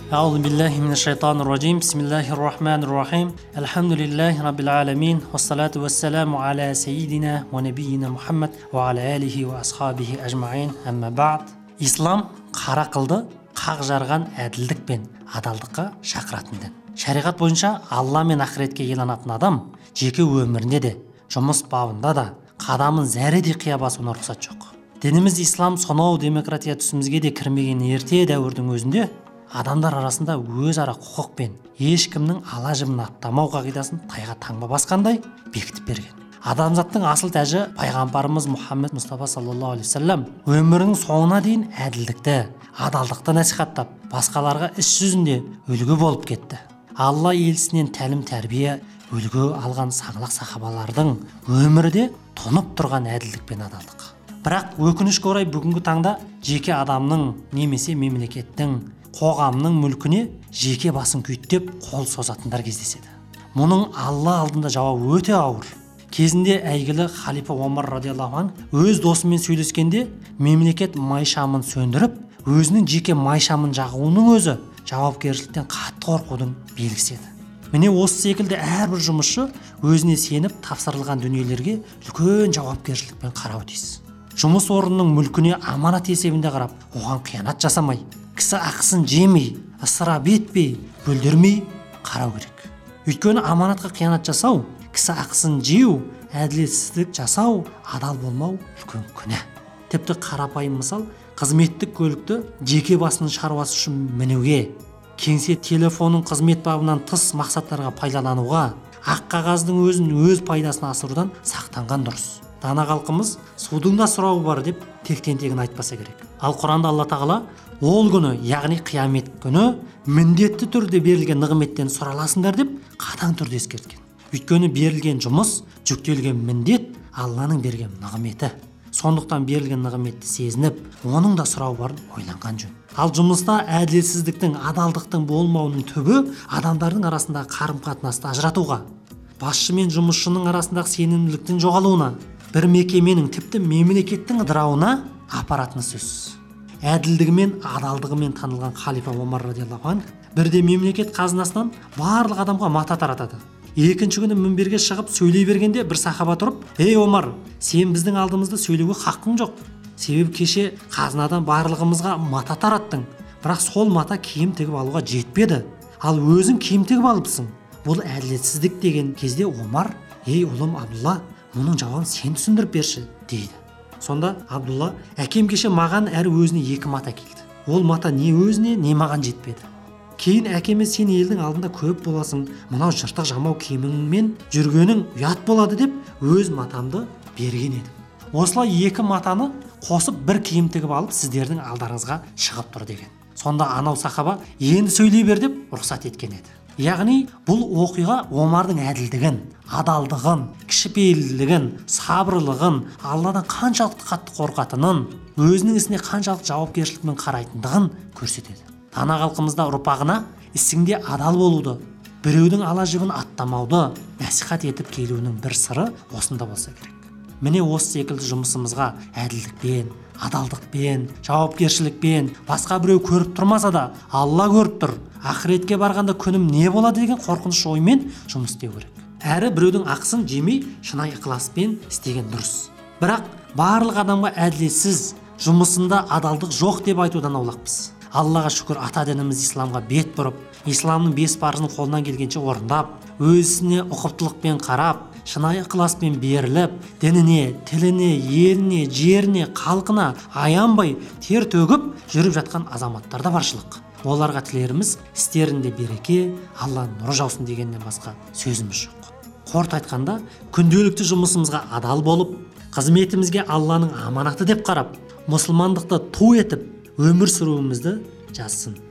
أعوذ بالله من الشيطان الرجيم بسم الله الرحمن الرحيم الحمد لله رب العالمين والصلاة والسلام على سيدنا ونبينا محمد وعلى آله وأصحابه أجمعين أما بعد Ислам қара қылды қақ жарған әділдік пен адалдыққа шақыратын дін. Шариғат бойынша Алла мен ақыретке иланатын адам жеке өмірінде де, жұмыс бабында да қадамын зәредей қия басуына рұқсат жоқ. Дініміз ислам сонау демократия түсімізге де кірмеген ерте дәуірдің өзінде адамдар арасында өзара құқық пен ешкімнің ала жібін аттамау қағидасын тайға таңба басқандай бекітіп берген. Адамзаттың асыл тәжі пайғамбарымыз Мұхаммед Мұстафа саллаллаху алейхи вассалам өмірінің соңына дейін әділдікті, адалдықты насихаттап, басқаларға іс жүзінде үлгі болып кетті. Алла елшісінен тәлім тәрбие үлгі алған саңлақ сахабалардың өмірі де тұнып тұрған әділдік пен адалдық. Бірақ өкінішке орай бүгінгі таңда жеке адамның немесе мемлекеттің, қоғамның мүлкіне жеке басын күйттеп қол созатындар кездеседі. Мұның Алла алдында жауабы өте ауыр. Кезінде әйгілі халифа Омар радиаллаху анху өз досымен сөйлескенде мемлекет майшамын сөндіріп, өзінің жеке майшамын жағуының өзі жауапкершіліктен қатты қорқудың белгісі еді. Міне осы секілді әрбір жұмысшы өзіне сеніп тапсырылған дүниелерге үлкен жауапкершілікпен қарауы тиіс. Жұмыс орнының мүлкіне аманат есебінде қарап, оған қиянат жасамай, кісі ақысын жемей, ысырап етпей, бөлдірмей қарау керек. Өйткені аманатқа қиянат жасау, кісі ақысын жеу, әділетсіздік жасау, адал болмау үлкен күнә. Тіпті қарапайым мысал, қызметтік көлікті жеке басының шаруасы үшін мінуге, кеңсе телефонның қызмет бабынан тыс мақсаттарға пайдалануға, ақ қағаздың өзін өз пайдасына асырудан сақтанған дұрыс. Дана халқымыз судың да сұрауы бар деп тектен-тегін айтпаса керек. Ал Құранда Алла тағала ол күні, яғни қиямет күні міндетті түрде берілген нығметтен сұраласыңдар деп қатаң түрде ескерткен. Өйткені берілген жұмыс, жүктелген міндет Алланың берген нығметі. Сондықтан берілген нығметті сезініп, оның да сұрауы барын ойланған жөн. Ал жұмыста әділетсіздіктің, адалдықтың болмауының түбі адамдардың арасындағы қарым-қатынасты ажыратуға, басшы мен жұмысшының арасындағы сенімділіктің жоғалуына, бір мекеменің тіпті мемлекеттің ыдырауына апаратыны сөзсіз. Әділдігімен, адалдығымен танылған халифа Омар радиаллаху анху бірде мемлекет қазынасынан барлық адамға мата таратады. Екінші күні мінберге шығып сөйлей бергенде бір сахаба тұрып: "Ей Омар, сен біздің алдымызда сөйлеуге хақың жоқ. Себебі кеше қазынадан барлығымызға мата тараттың, бірақ сол мата киім тігіп алуға жетпеді. Ал өзің киім тігіп алыпсың. Бұл әділетсіздік" деген кезде Омар: "Ей ұлым Абдулла, мұның жауабын сен түсіндіріп берші" дейді. Сонда Абдулла: "Әкем кеше маған әрі өзіне 2 мата келді. Ол мата не өзіне, не маған жетпеді. Кейін әкеме сен елдің алдында көп боласың, мынау жыртық жамау киіміңмен жүргенің ұят болады деп өз матамды берген едім. Осылай 2 матаны қосып бір киім тігіп алып сіздердің алдарыңызға шығып тұр" деген. Сонда анау сахаба: "Енді сөйлей бер" деп рұқсат еткен еді. Яғни бұл оқиға Омардың әділдігін, адалдығын, кішіпейілдігін, сабырлығын, Алладан қаншалықты қатты қорқатынын, өзінің ісіне қаншалықты жауапкершілікпен қарайтындығын көрсетеді. Дана халқымызда ұрпағына ісіңде адал болуды, біреудің ала жібін аттамауды насихат етіп келуінің бір сыры осында болса керек. Міне осы секілді жұмысымызға әділдікпен, адалдықпен, жауапкершілікпен басқа біреу көріп тұрмаса да Алла көріп тұр, ақыретке барғанда күнім не болады деген қорқыныш оймен жұмыс істеу керек. Әрі біреудің ақысын жемей шынайы ықыласпен істеген дұрыс. Бірақ барлық адамға әділетсіз, жұмысында адалдық жоқ деп айтудан аулақпыз. Аллаға шүкір, ата дініміз исламға бет бұрып, исламның 5 парызын қолынан келгенше орындап, өзіне ұқыптылықпен қарап, шынайы ықыласпен беріліп, дініне, тіліне, еліне, жеріне, халқына аянбай тер төгіп жүріп жатқан азаматтарда баршылық. Оларға тілеріміз істерінде береке, Алла нұры жаусын дегеннен басқа сөзіміз жоқ. Қорыта айтқанда, күнделікті жұмысымызға адал болып, қызметімізге Алланың аманаты деп қарап, мұсылмандықты ту етіп өмір сүруімізді жазсын.